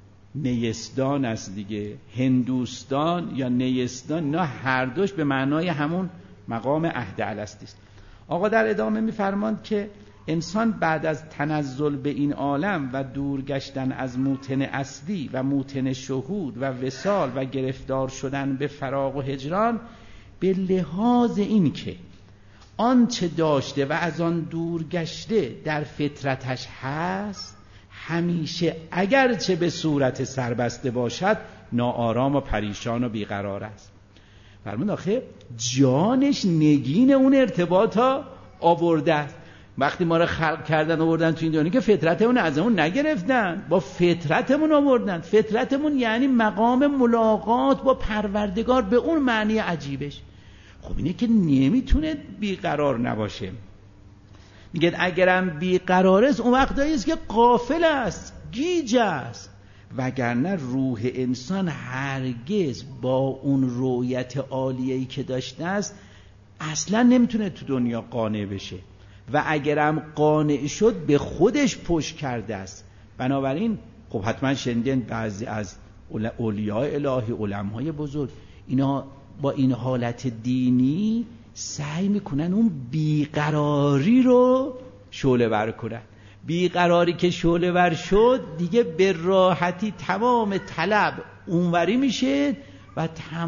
نیستان است دیگه. هندوستان یا نیستان اینا هر دوش به معنای همون مقام عهد الستی است. آقا در ادامه میفرماند که انسان بعد از تنزل به این عالم و دور گشتن از موتن اصلی و موتن شهود و وصال و گرفتار شدن به فراق و هجران، به لحاظ این که آنچه داشته و از آن دور گشته در فطرتش هست، همیشه اگرچه به صورت سربسته باشد ناآرام و پریشان و بیقرار است. فرمود آخه جانش نگین اون ارتباطا آورده است. وقتی ما رو خلق کردن آوردن تو این دنیا که فطرتمون از اون نگرفتن، با فطرتمون آوردن. فطرتمون یعنی مقام ملاقات با پروردگار به اون معنی عجیبش. خب اینه که نمیتونه بیقرار نباشه. میگه اگرم بیقرار است اون وقتایی است که غافل است، گیج است، وگرنه روح انسان هرگز با اون رویت عالیه‌ای که داشته است اصلا نمیتونه تو دنیا قانع بشه و اگرم قانع شد به خودش پشت کرده است. بنابراین خب حتما شنیدین بعضی از اولیاء الهی، علمای بزرگ، اینا با این حالت دینی سعی میکنن اون بیقراری رو شعله ور کنن. بیقراری که شعله ور شد دیگه به راحتی تمام طلب اونوری میشه و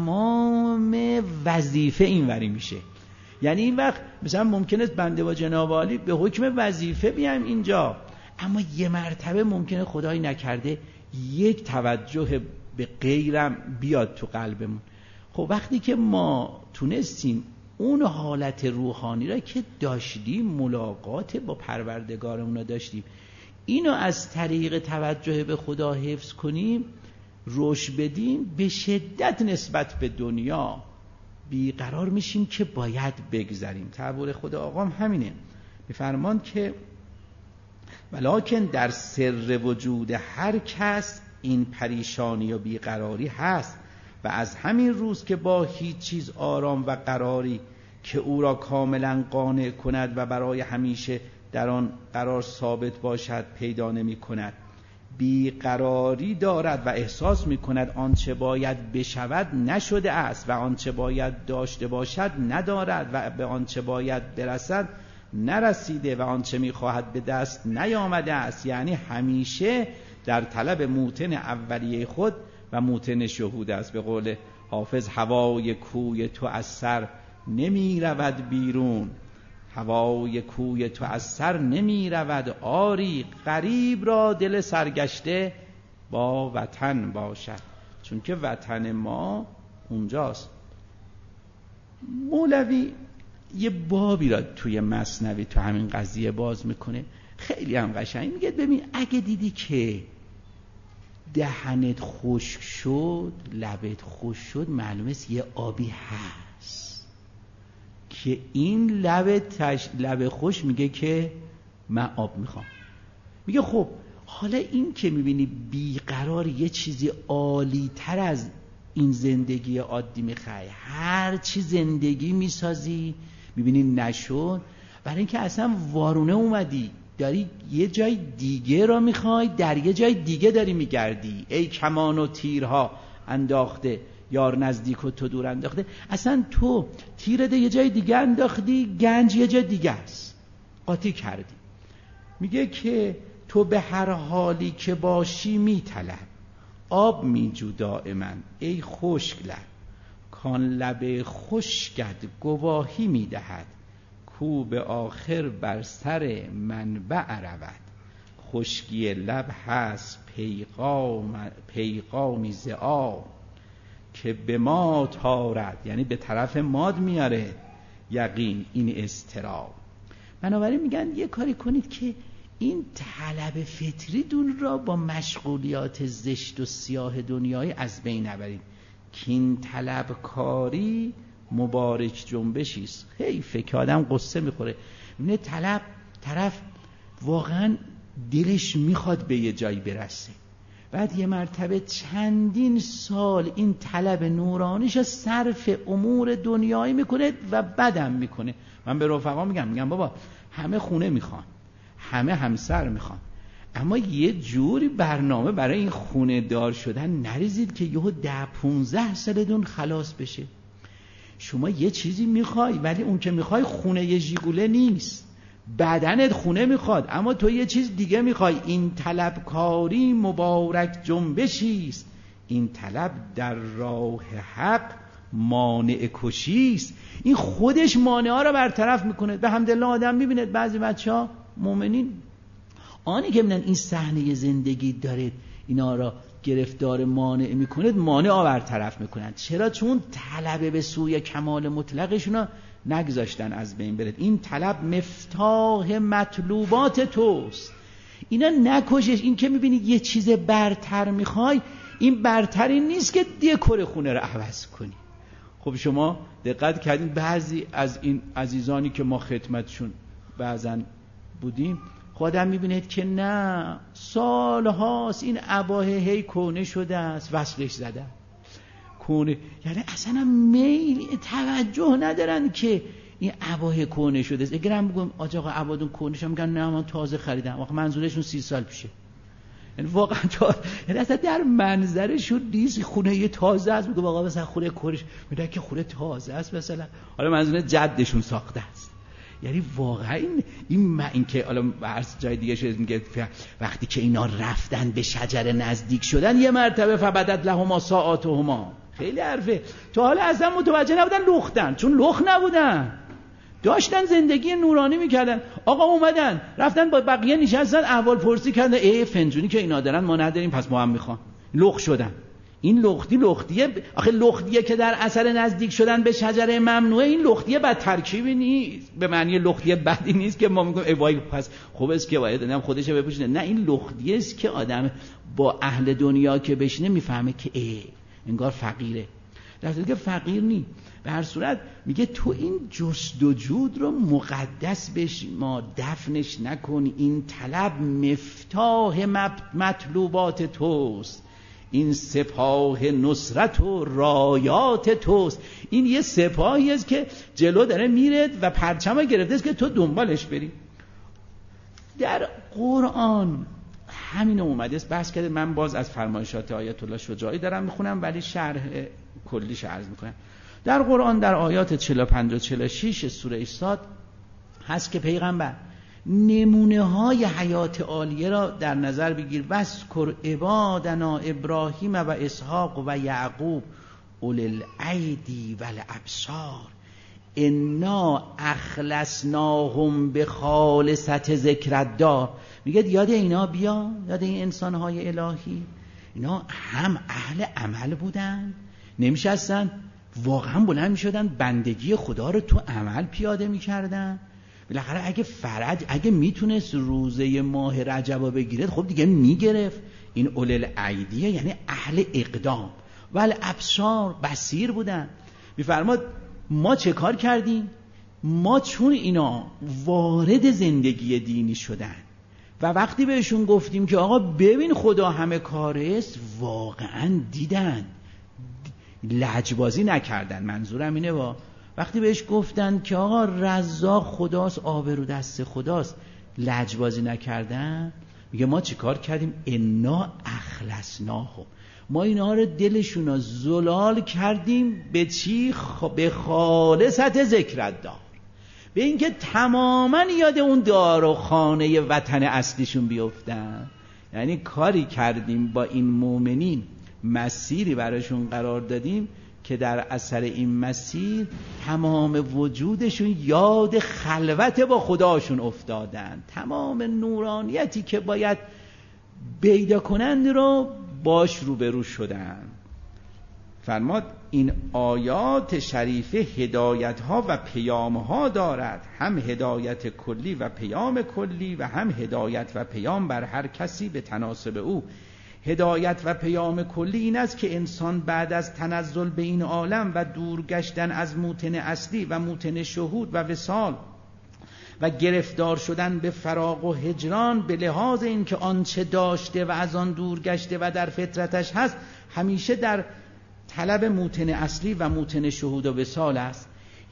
تمام وظیفه اینوری میشه. یعنی این وقت مثلا ممکنه بنده با جناب عالی به حکم وظیفه بیایم اینجا، اما یه مرتبه ممکنه خدایی نکرده یک توجه به غیرم بیاد تو قلبمون. خب وقتی که ما تونستیم اون حالت روحانی را که داشتیم، ملاقات با پروردگارمون را داشتیم، اینو از طریق توجه به خدا حفظ کنیم، رشد بدیم، به شدت نسبت به دنیا بیقرار میشیم که باید بگذریم. تعبیر خدا آقام همینه، میفرمان که ولکن در سر وجود هر کس این پریشانی و بیقراری هست و از همین روز که با هیچ چیز آرام و قراری که او را کاملا قانع کند و برای همیشه در آن قرار ثابت باشد پیدا نمی کند. بیقراری دارد و احساس می کند آنچه باید بشود نشده است و آنچه باید داشته باشد ندارد و به آنچه باید برسد نرسیده و آنچه می خواهد به دست نیامده است. یعنی همیشه در طلب موطن اولیه خود و موطن شهود است. به قول حافظ هوای کوی تو از سر نمی رود بیرون، هوای کوی تو از سر نمی رود آری، غریب را دل سرگشته با وطن باشد. چون که وطن ما اونجاست. مولوی یه بابی را توی مثنوی تو همین قضیه باز میکنه، خیلی هم قشنگ میگه ببین اگه دیدی که دهنت خشک شد، لبت خشک شد، معلومه یه آبی هست که این لب تش... لب خوش میگه که من آب میخوام. میگه خب حالا این که میبینی بیقرار یه چیزی عالی تر از این زندگی عادی میخوای، هر چی زندگی میسازی میبینی نشد، برای اینکه اصلا وارونه اومدی داری یه جای دیگه را میخوای، در یه جای دیگه داری میگردی. ای کمان و تیرها انداخته یار نزدیک و تو دور انداخته. اصلا تو تیرت یه جای دیگه انداختی، گنج یه جای دیگه است، قاطی کردی. میگه که تو به هر حالی که باشی میطلب، آب میجو دائما ای خشک لب، کان لب خشکت گواهی میدهد، کو به آخر بر سر منبع رود. خشکی لب هست پیغام پیغامی ز آب، که به ما تارد، یعنی به طرف ماد میاره یقین این اضطراب. بنابراین میگن یه کاری کنید که این طلب فطری دون را با مشغولیات زشت و سیاه دنیای از بین نبرید. که این طلب کاری مبارک جنبشی است. حیفه که آدم قصه میخوره. اینه طلب طرف واقعا دلش میخواد به یه جایی برسه، بعد یه مرتبه چندین سال این طلب نورانیش صرف امور دنیایی میکنه و بدم میکنه. من به رفقا میگم میگم بابا همه خونه میخوان، همه همسر میخوان، اما یه جوری برنامه برای این خونه دار شدن نریزید که یهو ده پونزده سالتون خلاص بشه. شما یه چیزی میخوای ولی اون که میخوای خونه یه ژیگوله نیست، بدنت خونه میخواد اما تو یه چیز دیگه میخوای. این طلبکاری مبارک جنبشی است، این طلب در راه حق مانع کشی است. این خودش مانع ها رو برطرف میکنه. به حمدالله آدم میبینه بعضی بچه‌ها مؤمنین آنی که میبینن این صحنه زندگی داره اینا را گرفتار مانع میکنه، مانع ها برطرف میکنن. چرا؟ چون طلب به سوی کمال مطلقشون نگذاشتن از بین بره. این طلب مفتاح مطلوبات توست، اینا نکشش. این که میبینی یه چیز برتر میخوای، این برتری نیست که دکور خونه رو عوض کنی. خب شما دقت کردین بعضی از این عزیزانی که ما خدمتشون بعضن بودیم، خودم میبینید که نه سال هاست این عباه هی کهنه شده است، وصلش زده کهنه، یعنی اصلا میل توجه ندارن که این عباه کهنه شده است. اگرم بگم آج آقا عبادون کهنه شده، میگن نه من تازه خریدم. آخه منظورشون سی سال پیشه، یعنی واقعا تا یعنی اصلا در منظرشون نیست خونه یه تازه است. میگه آقا مثلا خونه کهنه، میگه که خونه تازه است مثلا، حالا منظور جدشون ساخته است. یعنی واقعا این این, این که حالا هر جای دیگه شده میگه وقتی که اینا رفتن به شجره نزدیک شدن یه مرتبه فبدت لهما ساعاتهما، خیلی حرفه. تو حالا اصلا متوجه نبودن لختن، چون لخت نبودن، داشتن زندگی نورانی میکردن. آقا اومدن رفتن با بقیه نشستن احوال پرسی کردن، ای فنجونی که اینا دارن ما نداریم پس ما هم میخوان. لخت شدن. این لختی لختیه، آخه لختیه که در اثر نزدیک شدن به شجره ممنوعه. این لختیه بد ترکیبی نیست، به معنی لختیه بدی نیست که ما میگیم ای وای پس خوب است که باید آدم خودش بپوشونه. نه، این لختیه است که آدم با اهل دنیا که بشینه میفهمه که ای انگار فقیره، در حالی که فقیر نی. به هر صورت میگه تو این جست و جود رو مقدس بش ما دفنش نکنی. این طلب مفتاح مطلوبات توست، این سپاه نصرت و رایات توست. این یه سپاهی است که جلو داره میره و پرچم گرفته است که تو دنبالش بری. در قرآن همین اومده است. بحث کرده. من باز از فرمایشات آیت الله شجاعی دارم میخونم ولی شرح کلیش عرض میکنم. در قرآن در آیات چهل و پنج و چهل و شش سوره صاد هست که پیغمبر نمونه های حیات عالیه را در نظر بگیر. وذکر عبادنا ابراهیم و اسحاق و یعقوب اولی الایدی و الابصار انا اخلصناهم بخالصة ذکر الدار. میگه یاد اینا بیا، یاد این انسانهای الهی. اینا هم اهل عمل بودن، نمیشستن واقعا بلند میشدن بندگی خدا رو تو عمل پیاده میکردن. بالاخره اگه فرج اگه میتونست روزه ماه رجب رو بگیره خب دیگه میگرفت. این اولل الایدیه یعنی اهل اقدام و الابصار بصیر بودن. میفرماد ما چه کار کردیم؟ ما چون اینا وارد زندگی دینی شدن و وقتی بهشون گفتیم که آقا ببین خدا همه کاره است، واقعا دیدن، لجبازی نکردن. منظورم اینه با وقتی بهش گفتن که آقا رزاق خداست، آبرو دست خداست، لجبازی نکردن. میگه ما چی کار کردیم؟ انا اخلصناهم، ما اینا رو دلشون رو زلال کردیم به چی؟ به خالصت ذکر الدار، به اینکه تماما یاد اون دار و خانه وطن اصلیشون بیفتن. یعنی کاری کردیم با این مؤمنین، مسیری براشون قرار دادیم که در اثر این مسیر تمام وجودشون یاد خلوت با خداشون افتادن، تمام نورانیتی که باید پیدا کنند رو باش روبرو شدن. فرماد این آیات شریفه هدایت ها و پیام ها دارد، هم هدایت کلی و پیام کلی و هم هدایت و پیام بر هر کسی به تناسب او. هدایت و پیام کلی این است که انسان بعد از تنزل به این عالم و دور گشتن از موطن اصلی و موطن شهود و وصال و گرفتار شدن به فراق و هجران، به لحاظ اینکه آنچه داشته و از آن دور گشته و در فطرتش هست همیشه در طلب موطن اصلی و موطن شهود و وصال است.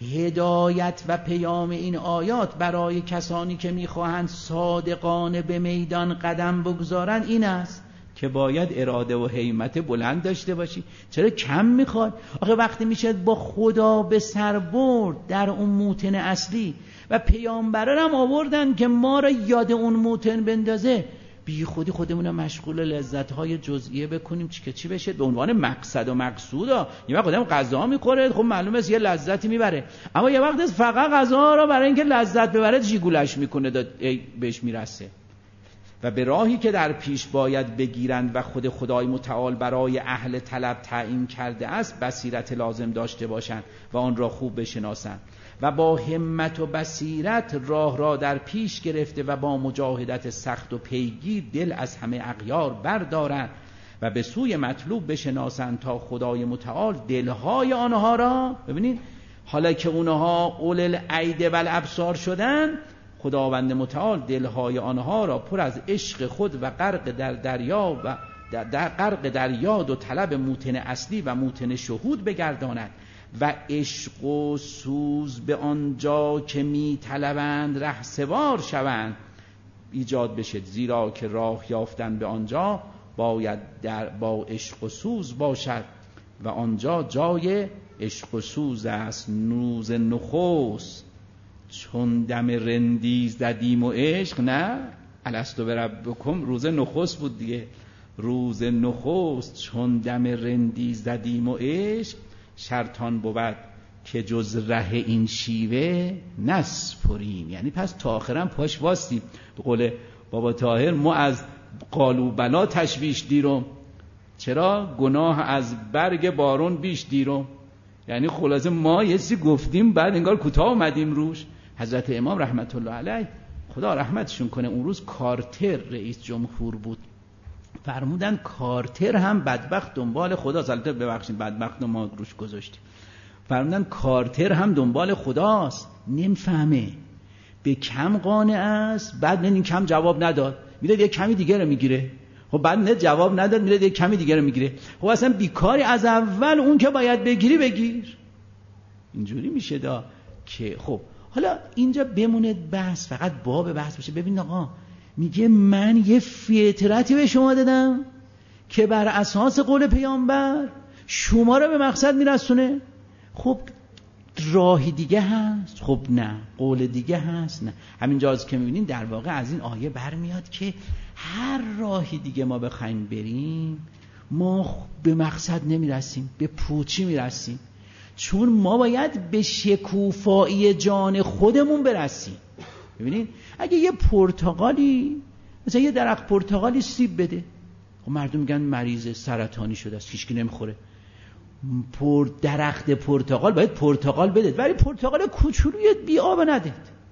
هدایت و پیام این آیات برای کسانی که میخواهند صادقانه به میدان قدم بگذارند این است که باید اراده و همت بلند داشته باشی. چرا کم میخواد؟ آخه وقتی میشه با خدا به سر برد در اون موطن اصلی و پیامبران هم آوردن که ما را یاد اون موطن بندازه، بی خودی خودمون مشغول لذت‌های جزئیه بکنیم چی که چی بشه به عنوان مقصد و مقصودا. یه وقت آدم غذا میخوره، خب معلومه یه لذتی میبره، اما یه وقت فقط غذا رو برای اینکه لذت ببره جیگولش میکنه بهش میرسه. و به راهی که در پیش باید بگیرند و خود خدای متعال برای اهل طلب تعیین کرده است بصیرت لازم داشته باشند و آن را خوب بشناسند و با همت و بصیرت راه را در پیش گرفته و با مجاهدت سخت و پیگیر دل از همه اغیار بردارند و به سوی مطلوب بشناسند تا خدای متعال دلهای آنها را، ببینید حالا که اونها اولل الایدی و الابصار شدن، خداوند متعال دلهای آنها را پر از عشق خود و غرق در دریا و در, در غرق در یاد و طلب موطن اصلی و موطن شهود بگرداند و عشق و سوز به آنجا که می طلبند رهسوار شوند ایجاد بشد، زیرا که راه یافتن به آنجا باید در با عشق و سوز باشد و آنجا جای عشق و سوز است. روز نخست چون دم رندی زدیم و عشق، نه الستو بربکم روز نخست بود دیگه، روز نخست چون دم رندی زدیم و عشق، شرطان بود که جز ره این شیوه نسپریم. یعنی پس تا آخرم پاش واستیم. به قول بابا طاهر ما از قالو بلا تشویش دیرم، چرا گناه از برگ بارون بیش دیرم. یعنی خلاصه ما یه چیزی گفتیم بعد انگار کوتاه اومدیم روش. حضرت امام رحمت الله علیه خدا رحمتشون کنه اون روز کارتر رئیس جمهور بود، فرمودن کارتر هم بدبخت دنبال خداست. البته ببخشید بدبخت رو ما روش گذاشتیم. فرمودن کارتر هم دنبال خداست، نمیفهمه، به کم قانع است، بعد این کم جواب نداد، میره یه کمی دیگه رو میگیره، خب بعد نه جواب نداد، میره یه کمی دیگه رو میگیره. خب اصلا بیکاری، از اول اون که باید بگیری بگیر. اینجوری میشه دا که خب حالا اینجا بمونه بحث، فقط باب بحث باشه. ببین آقا میگه من یه فطرتی به شما دادم که بر اساس قول پیامبر شما رو به مقصد میرسونه. خب راهی دیگه هست؟ خب نه. قول دیگه هست؟ نه. همینجاست که میبینین در واقع از این آیه برمیاد که هر راهی دیگه ما بخوایم بریم ما به مقصد نمیرسیم، به پوچی میرسیم، چون ما باید به شکوفایی جان خودمون برسیم. ببینین اگه یه پرتقالی، مثلا یه درخت پرتقالی سیب بده، خب مردم میگن مریض سرطانی شده است، هیچکی نمیخوره. پر درخت پرتقال باید پرتقال بده، ولی پرتقال کوچولوی بی آب ندید.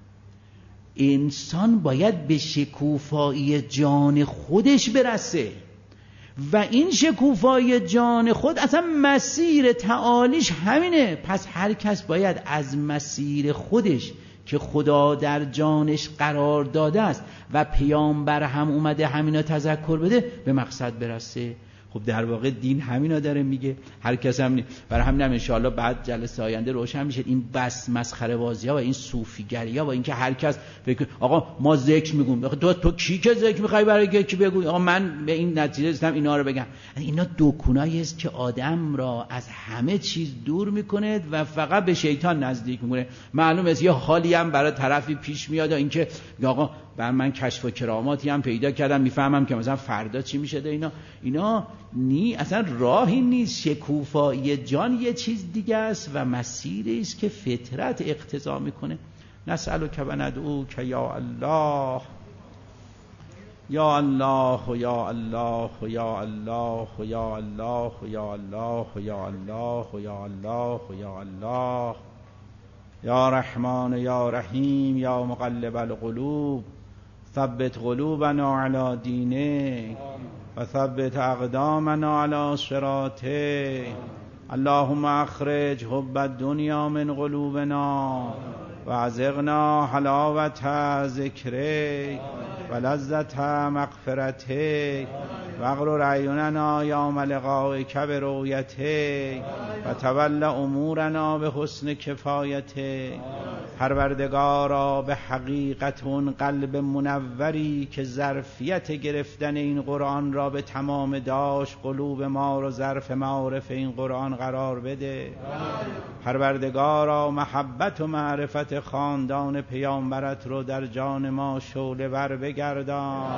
انسان باید به شکوفایی جان خودش برسه و این شکوفایی جان خود اصلا مسیر تعالیش همینه. پس هر کس باید از مسیر خودش که خدا در جانش قرار داده است و پیامبر هم اومده همینا تذکر بده به مقصد برسه. خب در واقع دین همینا داره میگه. هر کس هم نی... برای همین هم انشاءالله بعد جلسه آینده روشن میشه این بس مسخره بازی ها و این صوفیگری ها و اینکه هر کس بگه آقا ما ذکر میگیم، تو تو کی که ذکر میخوای برای کی بگو آقا من به این نتیجه رسیدم اینا رو بگم. اینا دکونایی است که آدم را از همه چیز دور میکنه و فقط به شیطان نزدیک میکنه. معلومه است یه حالی هم برای طرفی پیش میاد و اینکه آقا بر من کشف و کراماتی هم پیدا کردم، میفهمم که مثلا فردا چی میشه. ده اینا اینا نی اصلا راهی نیست. شکوفایی جان یه چیز دیگه است و مسیری است که فطرت اقتضا میکنه. نسألک و ندعوک یا الله یا الله یا الله یا الله یا الله یا الله یا الله یا الله یا الله یا رحمان یا رحیم یا مقلب القلوب ثبت قلوبنا علی دینک و ثبت اقدامنا علی صراطک. اللهم اخرج حب الدنیا من قلوبنا و ازغنا حلاوت ذکرک و لذت مغفرتک و اغرر اعیننا یوم لقائک برؤیتک و تول امورنا به حسن کفایتک. پروردگارا به حقیقت اون قلب منوری که ظرفیت گرفتن این قرآن را به تمام داشت قلوب ما رو ظرف معارف این قرآن قرار بده. پروردگارا محبت و معرفت خاندان پیامبرت رو در جان ما شعله ور بگردان.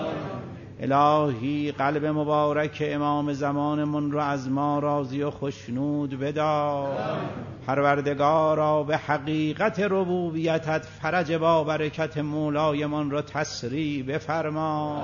الهی قلب مبارک امام زمانمون رو از ما راضی و خوشنود بدار. پروردگارا به حقیقت ربوبیتت فرج با برکت مولایمان رو تسریع بفرما.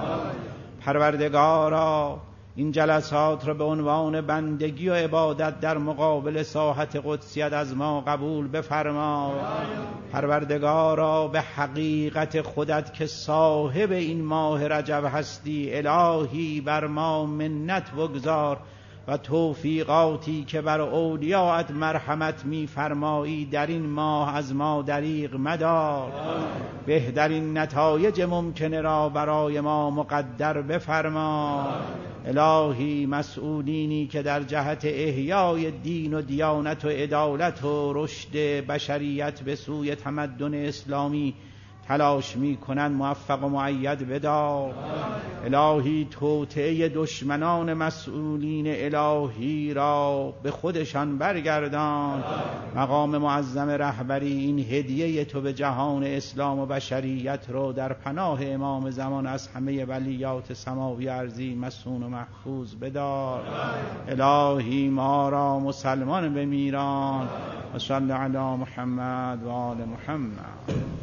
پروردگارا این جلسات رو به عنوان بندگی و عبادت در مقابل ساحت قدسیت از ما قبول بفرما. پروردگارا به حقیقت خودت که صاحب این ماه رجب هستی الهی بر ما منت بگذار و توفیقاتی که بر اولیاءت مرحمت می فرمایی در این ماه از ما دریغ مدار. بهترین نتایج ممکنه را برای ما مقدر بفرما. الهی مسئولینی که در جهت احیای دین و دیانت و عدالت و رشد بشریت به سوی تمدن اسلامی تلاش می کنند موفق و مؤید بدار. الهی توطئه دشمنان مسئولین الهی را به خودشان برگردان. مقام معظم رهبری این هدیه تو به جهان اسلام و بشریت رو در پناه امام زمان از همه ولیات سماوی ارضی مسون و محفوظ بدار. الهی ما را مسلمان بمیران. و صلی علی محمد و آل محمد.